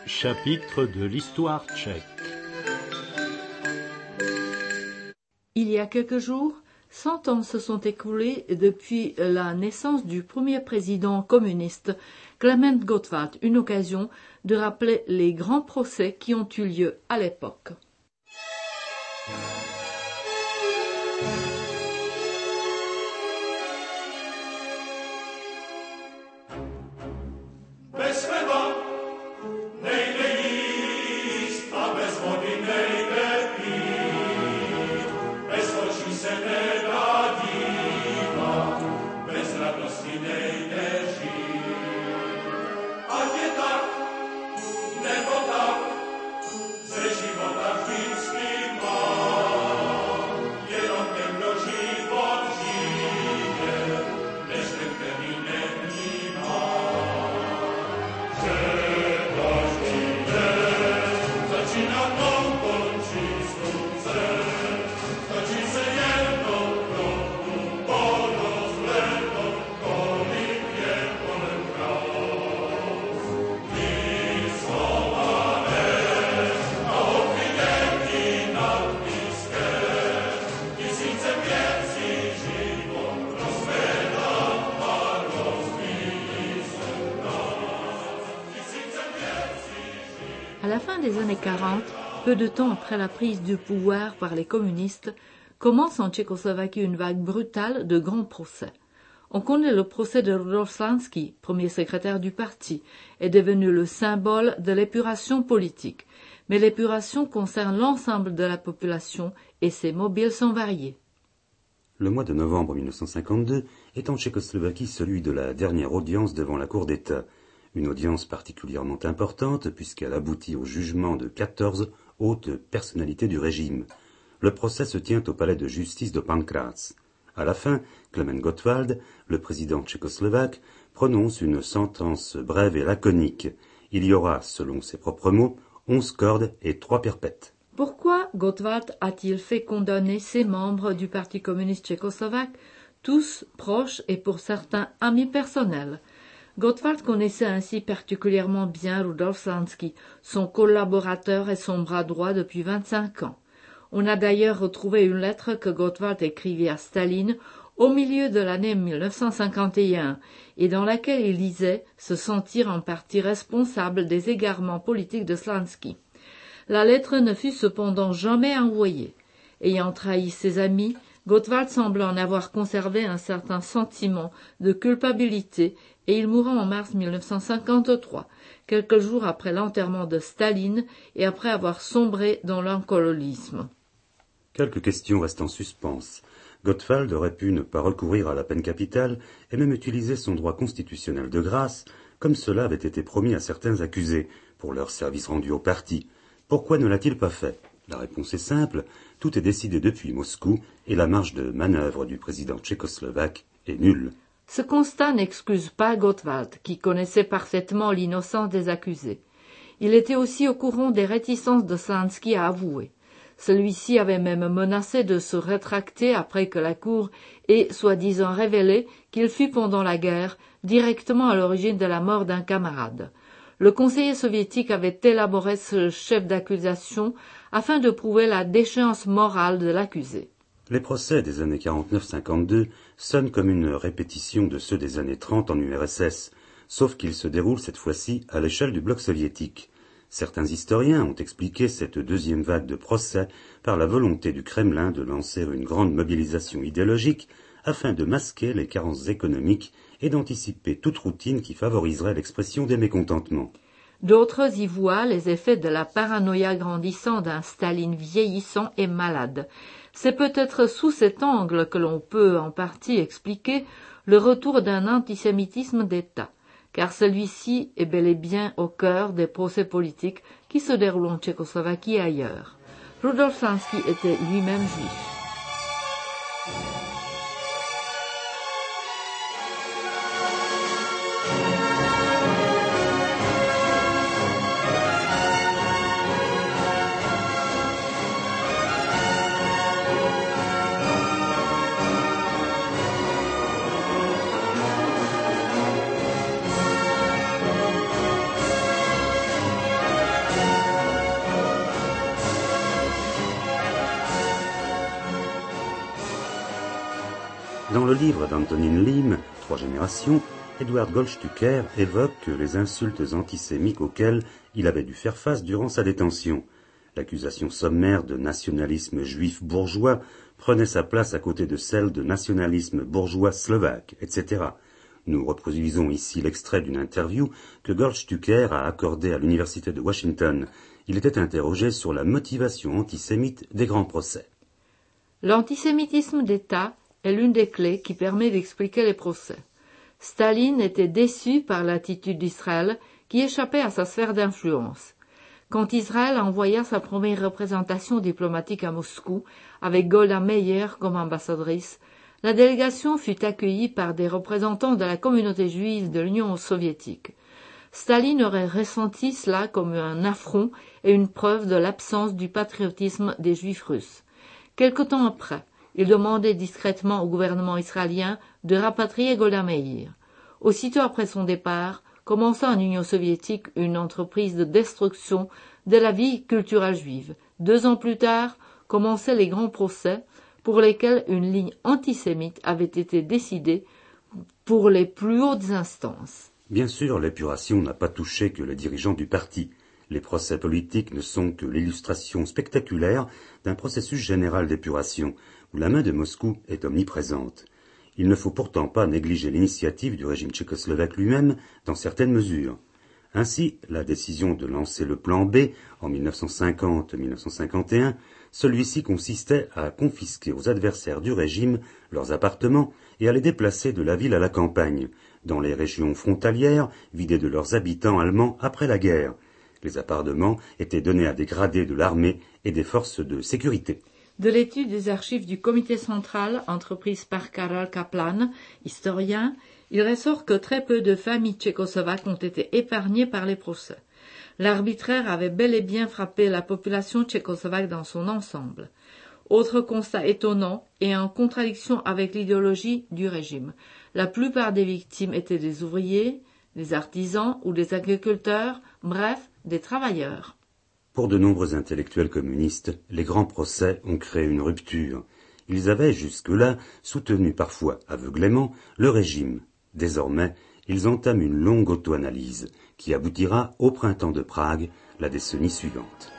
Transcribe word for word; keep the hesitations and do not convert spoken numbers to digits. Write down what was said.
Chapitre de l'histoire tchèque. Il y a quelques jours, cent ans se sont écoulés depuis la naissance du premier président communiste, Klement Gottwald, une occasion de rappeler les grands procès qui ont eu lieu à l'époque. À la fin des années quarante, peu de temps après la prise du pouvoir par les communistes, commence en Tchécoslovaquie une vague brutale de grands procès. On connaît le procès de Rudolf Slansky, premier secrétaire du parti, est devenu le symbole de l'épuration politique. Mais l'épuration concerne l'ensemble de la population et ses mobiles sont variés. Le mois de novembre mille neuf cent cinquante-deux est en Tchécoslovaquie celui de la dernière audience devant la Cour d'État. Une audience particulièrement importante puisqu'elle aboutit au jugement de quatorze hautes personnalités du régime. Le procès se tient au palais de justice de Pankráč. À la fin, Klement Gottwald, le président tchécoslovaque, prononce une sentence brève et laconique. Il y aura, selon ses propres mots, onze cordes et trois perpètes. Pourquoi Gottwald a-t-il fait condamner ces membres du Parti communiste tchécoslovaque, tous proches et pour certains amis personnels? Gottwald connaissait ainsi particulièrement bien Rudolf Slansky, son collaborateur et son bras droit depuis vingt-cinq ans. On a d'ailleurs retrouvé une lettre que Gottwald écrivit à Staline au milieu de l'année mille neuf cent cinquante et un et dans laquelle il disait se sentir en partie responsable des égarements politiques de Slansky. La lettre ne fut cependant jamais envoyée. Ayant trahi ses amis, Gottwald semble en avoir conservé un certain sentiment de culpabilité et il mourut en mars mille neuf cent cinquante-trois, quelques jours après l'enterrement de Staline et après avoir sombré dans l'alcoolisme. Quelques questions restent en suspens. Gottwald aurait pu ne pas recourir à la peine capitale et même utiliser son droit constitutionnel de grâce, comme cela avait été promis à certains accusés, pour leur service rendu au parti. Pourquoi ne l'a-t-il pas fait? La réponse est simple, tout est décidé depuis Moscou et la marge de manœuvre du président tchécoslovaque est nulle. Ce constat n'excuse pas Gottwald, qui connaissait parfaitement l'innocence des accusés. Il était aussi au courant des réticences de Slansky à avouer. Celui-ci avait même menacé de se rétracter après que la Cour ait soi-disant révélé qu'il fut pendant la guerre directement à l'origine de la mort d'un camarade. Le conseiller soviétique avait élaboré ce chef d'accusation afin de prouver la déchéance morale de l'accusé. Les procès des années quarante-neuf cinquante-deux sonnent comme une répétition de ceux des années trente en U R S S, sauf qu'ils se déroulent cette fois-ci à l'échelle du bloc soviétique. Certains historiens ont expliqué cette deuxième vague de procès par la volonté du Kremlin de lancer une grande mobilisation idéologique afin de masquer les carences économiques et d'anticiper toute routine qui favoriserait l'expression des mécontentements. D'autres y voient les effets de la paranoïa grandissant d'un Staline vieillissant et malade. C'est peut-être sous cet angle que l'on peut en partie expliquer le retour d'un antisémitisme d'État, car celui-ci est bel et bien au cœur des procès politiques qui se déroulent en Tchécoslovaquie et ailleurs. Rudolf Slansky était lui-même juif. le livre d'Antonin Lim, Trois générations, Edward Goldstucker évoque les insultes antisémites auxquelles il avait dû faire face durant sa détention. L'accusation sommaire de nationalisme juif bourgeois prenait sa place à côté de celle de nationalisme bourgeois slovaque, et cetera. Nous reproduisons ici l'extrait d'une interview que Goldstucker a accordée à l'université de Washington. Il était interrogé sur la motivation antisémite des grands procès. L'antisémitisme d'État est l'une des clés qui permet d'expliquer les procès. Staline était déçu par l'attitude d'Israël qui échappait à sa sphère d'influence. Quand Israël envoya sa première représentation diplomatique à Moscou, avec Golda Meir comme ambassadrice, la délégation fut accueillie par des représentants de la communauté juive de l'Union soviétique. Staline aurait ressenti cela comme un affront et une preuve de l'absence du patriotisme des Juifs russes. Quelque temps après, il demandait discrètement au gouvernement israélien de rapatrier Golda Meir. Aussitôt après son départ, commença en Union soviétique une entreprise de destruction de la vie culturelle juive. Deux ans plus tard, commençaient les grands procès pour lesquels une ligne antisémite avait été décidée pour les plus hautes instances. Bien sûr, l'épuration n'a pas touché que les dirigeants du parti. Les procès politiques ne sont que l'illustration spectaculaire d'un processus général d'épuration, où la main de Moscou est omniprésente. Il ne faut pourtant pas négliger l'initiative du régime tchécoslovaque lui-même dans certaines mesures. Ainsi, la décision de lancer le plan B en mille neuf cent cinquante à mille neuf cent cinquante et un, celui-ci consistait à confisquer aux adversaires du régime leurs appartements et à les déplacer de la ville à la campagne, dans les régions frontalières vidées de leurs habitants allemands après la guerre. Les appartements étaient donnés à des gradés de l'armée et des forces de sécurité. De l'étude des archives du Comité central, entreprise par Karol Kaplan, historien, il ressort que très peu de familles tchécoslovaques ont été épargnées par les procès. L'arbitraire avait bel et bien frappé la population tchécoslovaque dans son ensemble. Autre constat étonnant et en contradiction avec l'idéologie du régime. La plupart des victimes étaient des ouvriers, des artisans ou des agriculteurs, bref, des travailleurs. Pour de nombreux intellectuels communistes, les grands procès ont créé une rupture. Ils avaient jusque-là soutenu parfois aveuglément le régime. Désormais, ils entament une longue auto-analyse qui aboutira au printemps de Prague la décennie suivante.